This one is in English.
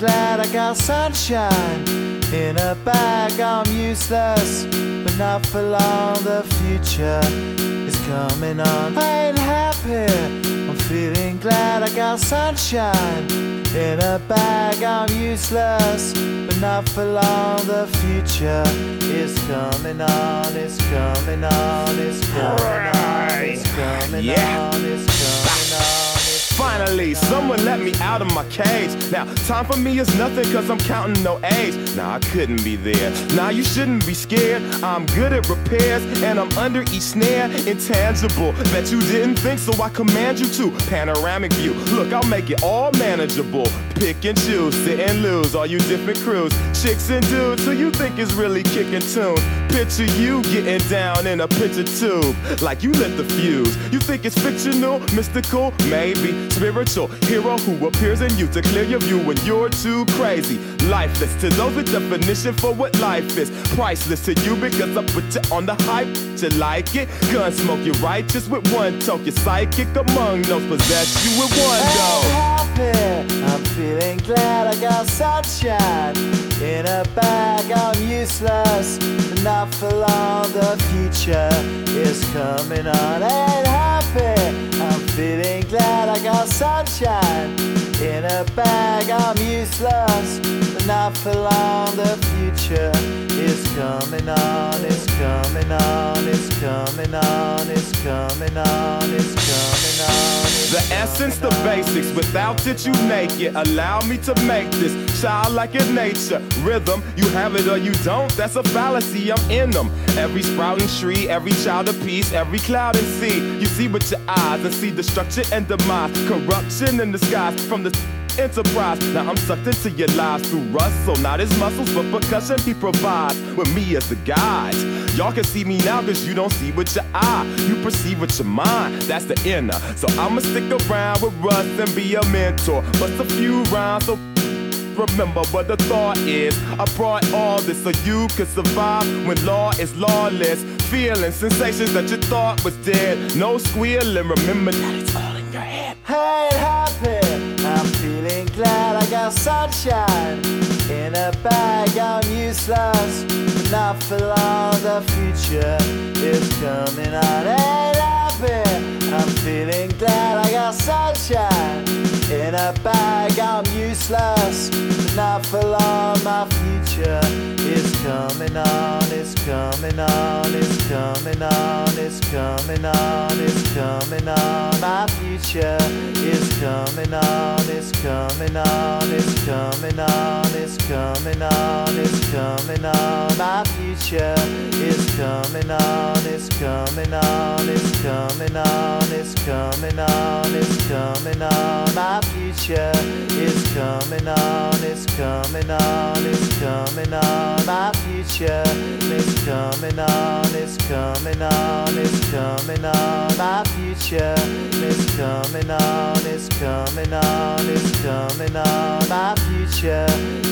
glad I got sunshine in a bag. I'm useless, but not for long. The future is coming on. I ain't happy. I'm feeling glad I got sunshine in a bag. I'm useless, but not for long. The future is coming on. It's coming on. It's coming on. It's coming on. It's coming on. Finally, someone let me out of my cage. Now, time for me is nothing cause I'm counting no age. Nah, I couldn't be there. Nah, you shouldn't be scared. I'm good at repairs and I'm under each snare. Intangible, bet you didn't think, so I command you to. Panoramic view, look, I'll make it all manageable. Pick and choose, sit and lose, all you different crews. Chicks and dudes who you think is really kicking tunes. Picture you getting down in a picture tube, like you lit the fuse. You think it's fictional, mystical, maybe spiritual hero who appears in you to clear your view when you're too crazy. Lifeless to those with definition for what life is. Priceless to you because I put you on the hype. You like it? Gunsmoke, you're righteous with one toke. You're psychic among those possess you with one go. I'm happy. I'm feeling glad I got sunshine in a bag. I'm useless, but not for long. The future is coming on. Ain't happy. I'm feeling glad I got sunshine in a bag. I'm useless, but not for long. The future is coming on. It's coming on. It's coming on. It's coming on. It's coming on. The essence, the basics, without it you naked. Allow me to make this childlike in nature. Rhythm, you have it or you don't, that's a fallacy, I'm in them. Every sprouting tree, every child of peace, every cloud and sea. You see with your eyes and see destruction and demise. Corruption in the skies from the enterprise. Now I'm sucked into your lives through rust, so not his muscles but percussion he provides with me as the guide. Y'all can see me now cause you don't see with your eye, you perceive with your mind, that's the inner. So I'ma stick around with Russ and be a mentor. Bust a few rhymes so remember what the thought is. I brought all this so you could survive when law is lawless. Feeling sensations that you thought was dead. No squealing, remember that it's all in your head. Hey, happy. I'm feeling glad I got sunshine in a bag. I'm useless, but not for long. The future is coming on. Hey, happy. I'm feeling glad I got sunshine in a bag. I'm useless, but not for long. My future is coming on. It's coming on. It's coming on. It's coming on. It's coming on. My future is coming on. It's coming on. It's coming on. It's coming on. It's coming on. My future is coming on. It's coming on. It's coming on. It's coming on. It's coming on. My future is coming on. It's coming on. It's coming on. My future is coming on. It's coming on. It's coming on. My future is coming on. It's coming on. It's coming on. My future